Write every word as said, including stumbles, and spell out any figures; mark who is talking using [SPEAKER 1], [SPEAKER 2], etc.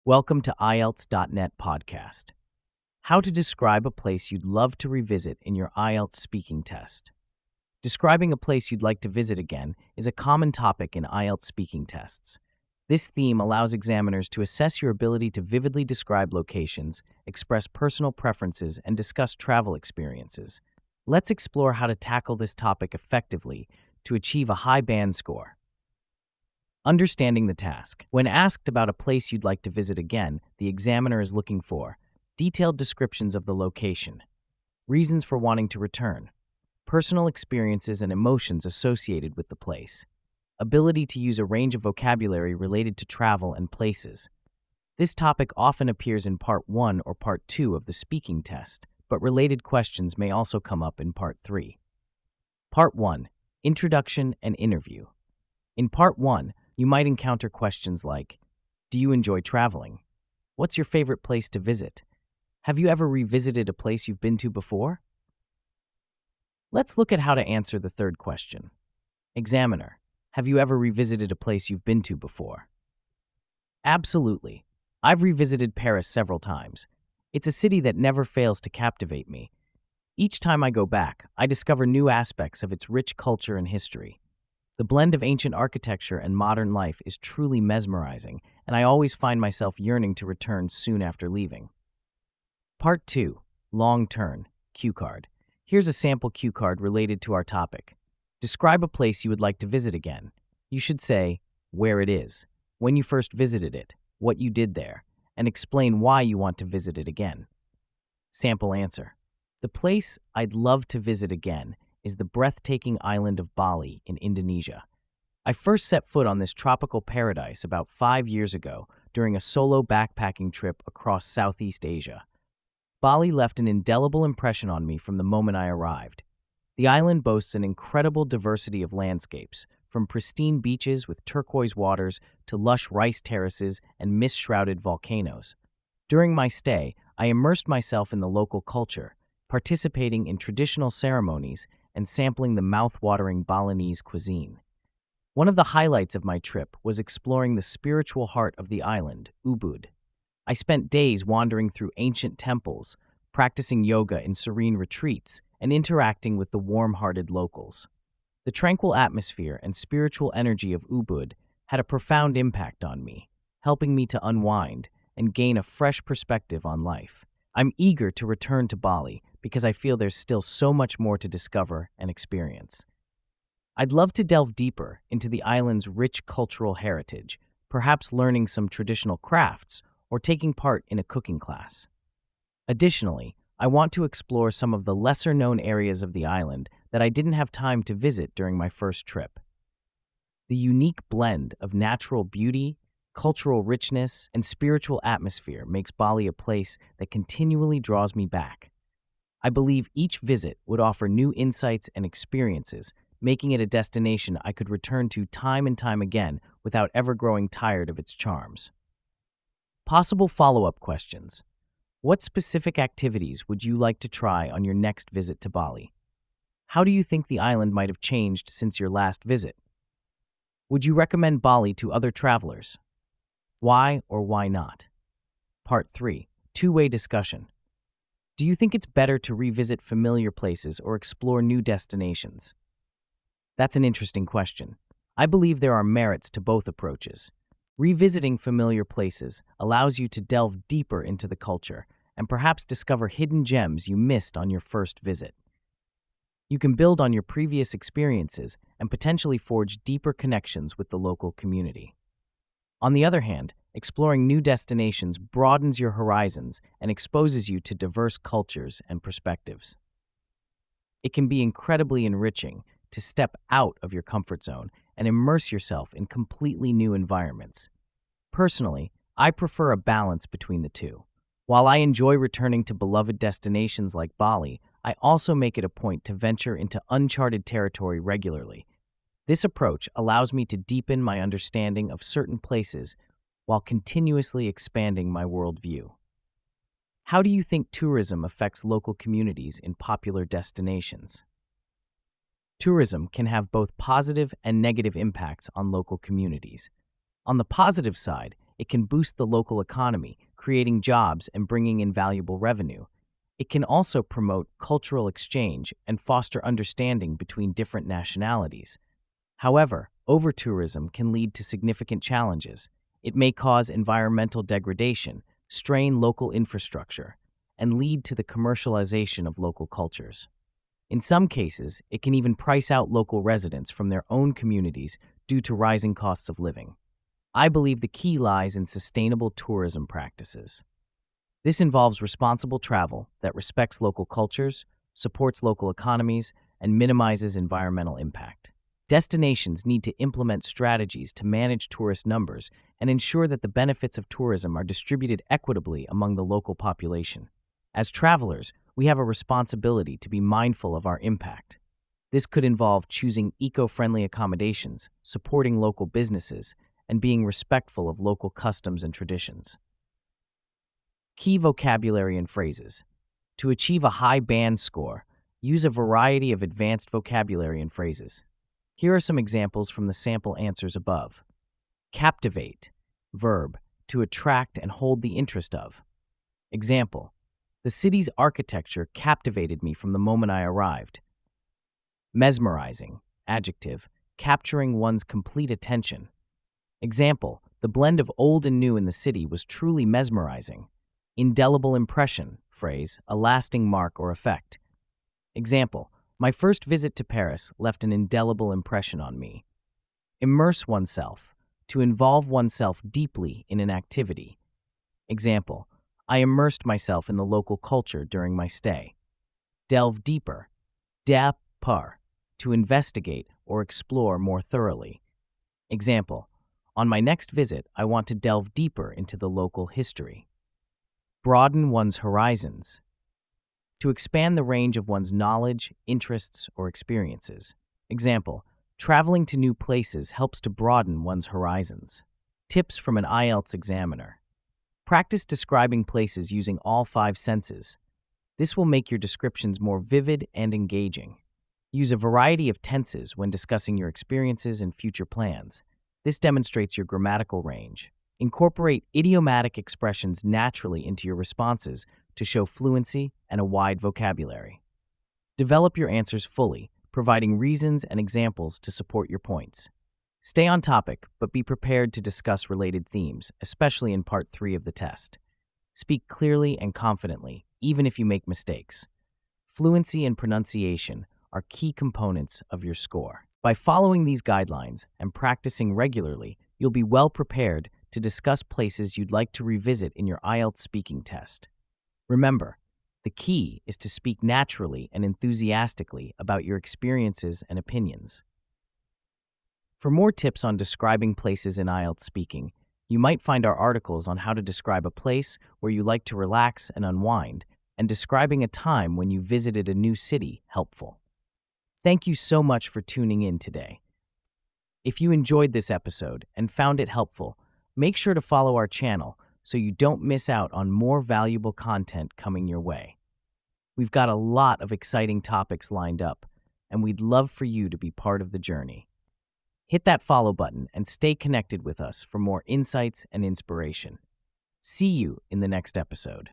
[SPEAKER 1] Welcome to I E L T S dot net podcast. How to describe a place you'd love to revisit in your I E L T S speaking test. Describing a place you'd like to visit again is a common topic in I E L T S speaking tests. This theme allows examiners to assess your ability to vividly describe locations, express personal preferences, and discuss travel experiences. Let's explore how to tackle this topic effectively to achieve a high band score. Understanding the task. When asked about a place you'd like to visit again, the examiner is looking for detailed descriptions of the location, reasons for wanting to return, personal experiences and emotions associated with the place, ability to use a range of vocabulary related to travel and places. This topic often appears in Part one or Part two of the speaking test, but related questions may also come up in Part three. Part one. Introduction and Interview. In Part one, you might encounter questions like, do you enjoy traveling? What's your favorite place to visit? Have you ever revisited a place you've been to before? Let's look at how to answer the third question. Examiner, have you ever revisited a place you've been to before? Absolutely. I've revisited Paris several times. It's a city that never fails to captivate me. Each time I go back, I discover new aspects of its rich culture and history. The blend of ancient architecture and modern life is truly mesmerizing, and I always find myself yearning to return soon after leaving. Part two. Long Turn. Cue card. Here's a sample cue card related to our topic. Describe a place you would like to visit again. You should say where it is, when you first visited it, what you did there, and explain why you want to visit it again. Sample answer. The place I'd love to visit again is the breathtaking island of Bali in Indonesia. I first set foot on this tropical paradise about five years ago during a solo backpacking trip across Southeast Asia. Bali left an indelible impression on me from the moment I arrived. The island boasts an incredible diversity of landscapes, from pristine beaches with turquoise waters to lush rice terraces and mist-shrouded volcanoes. During my stay, I immersed myself in the local culture, participating in traditional ceremonies and sampling the mouth-watering Balinese cuisine. One of the highlights of my trip was exploring the spiritual heart of the island, Ubud. I spent days wandering through ancient temples, practicing yoga in serene retreats, and interacting with the warm-hearted locals. The tranquil atmosphere and spiritual energy of Ubud had a profound impact on me, helping me to unwind and gain a fresh perspective on life. I'm eager to return to Bali because I feel there's still so much more to discover and experience. I'd love to delve deeper into the island's rich cultural heritage, perhaps learning some traditional crafts or taking part in a cooking class. Additionally, I want to explore some of the lesser-known areas of the island that I didn't have time to visit during my first trip. The unique blend of natural beauty, cultural richness, and spiritual atmosphere makes Bali a place that continually draws me back. I believe each visit would offer new insights and experiences, making it a destination I could return to time and time again without ever growing tired of its charms. Possible follow-up questions. What specific activities would you like to try on your next visit to Bali? How do you think the island might have changed since your last visit? Would you recommend Bali to other travelers? Why or why not? Part three. Two-way discussion. Do you think it's better to revisit familiar places or explore new destinations? That's an interesting question. I believe there are merits to both approaches. Revisiting familiar places allows you to delve deeper into the culture and perhaps discover hidden gems you missed on your first visit. You can build on your previous experiences and potentially forge deeper connections with the local community. On the other hand, exploring new destinations broadens your horizons and exposes you to diverse cultures and perspectives. It can be incredibly enriching to step out of your comfort zone and immerse yourself in completely new environments. Personally, I prefer a balance between the two. While I enjoy returning to beloved destinations like Bali, I also make it a point to venture into uncharted territory regularly. This approach allows me to deepen my understanding of certain places while continuously expanding my worldview. How do you think tourism affects local communities in popular destinations? Tourism can have both positive and negative impacts on local communities. On the positive side, It can boost the local economy, creating jobs and bringing in valuable revenue. It can also promote cultural exchange and foster understanding between different nationalities. However, over-tourism can lead to significant challenges. It may cause environmental degradation, strain local infrastructure, and lead to the commercialization of local cultures. In some cases, it can even price out local residents from their own communities due to rising costs of living. I believe the key lies in sustainable tourism practices. This involves responsible travel that respects local cultures, supports local economies, and minimizes environmental impact. Destinations need to implement strategies to manage tourist numbers and ensure that the benefits of tourism are distributed equitably among the local population. As travelers, we have a responsibility to be mindful of our impact. This could involve choosing eco-friendly accommodations, supporting local businesses, and being respectful of local customs and traditions. Key vocabulary and phrases. To achieve a high band score, use a variety of advanced vocabulary and phrases. Here are some examples from the sample answers above. Captivate, verb, to attract and hold the interest of. Example, the city's architecture captivated me from the moment I arrived. Mesmerizing, adjective, capturing one's complete attention. Example, the blend of old and new in the city was truly mesmerizing. Indelible impression, phrase, a lasting mark or effect. Example, my first visit to Paris left an indelible impression on me. Immerse oneself, to involve oneself deeply in an activity. Example, I immersed myself in the local culture during my stay. Delve deeper, depar, to investigate or explore more thoroughly. Example, on my next visit, I want to delve deeper into the local history. Broaden one's horizons, to expand the range of one's knowledge, interests, or experiences. Example, traveling to new places helps to broaden one's horizons. Tips from an I E L T S examiner. Practice describing places using all five senses. This will make your descriptions more vivid and engaging. Use a variety of tenses when discussing your experiences and future plans. This demonstrates your grammatical range. Incorporate idiomatic expressions naturally into your responses to show fluency and a wide vocabulary. Develop your answers fully, providing reasons and examples to support your points. Stay on topic, but be prepared to discuss related themes, especially in part three of the test. Speak clearly and confidently, even if you make mistakes. Fluency and pronunciation are key components of your score. By following these guidelines and practicing regularly, you'll be well prepared to discuss places you'd like to revisit in your I E L T S speaking test. Remember, the key is to speak naturally and enthusiastically about your experiences and opinions. For more tips on describing places in I E L T S speaking, you might find our articles on how to describe a place where you like to relax and unwind, and describing a time when you visited a new city helpful. Thank you so much for tuning in today. If you enjoyed this episode and found it helpful, make sure to follow our channel so you don't miss out on more valuable content coming your way. We've got a lot of exciting topics lined up, and we'd love for you to be part of the journey. Hit that follow button and stay connected with us for more insights and inspiration. See you in the next episode.